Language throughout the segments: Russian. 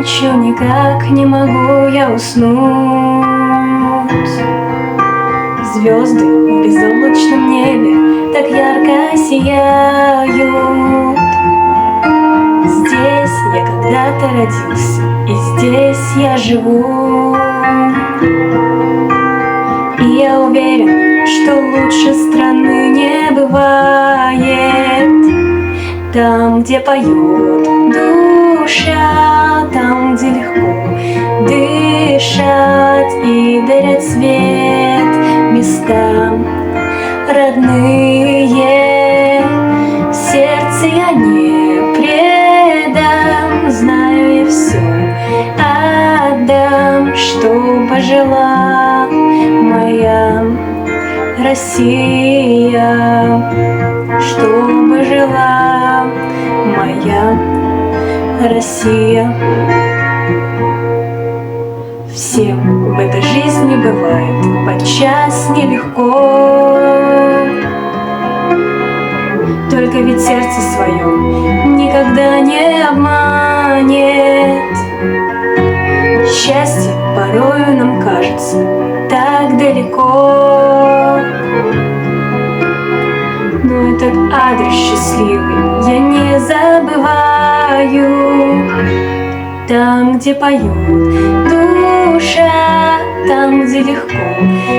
Ночью никак не могу я уснуть. Звезды в безоблачном небе так ярко сияют. Здесь я когда-то родился, и здесь я живу. И я уверен, что лучше страны не бывает. Там, где поет душа, там, где легко дышать и дарят свет места родные. Сердце я не предам, знаю я все отдам, чтобы жила моя Россия, чтобы жила моя Россия. Всем в этой жизни бывает подчас нелегко, только ведь сердце свое никогда не обманет. Счастье порою нам кажется так далеко, но этот адрес счастливый я не забываю. Там, где поет душа, там, где легко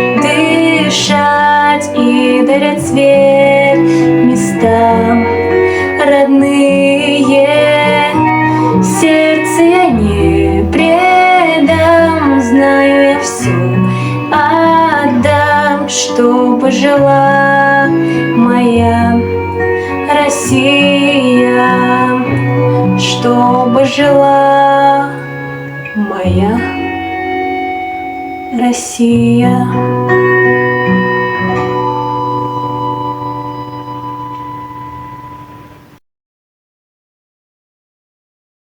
дышать и дарят свет места родные. Сердце я не предам, знаю я все отдам, чтобы жила моя Россия, чтобы жила моя Россия.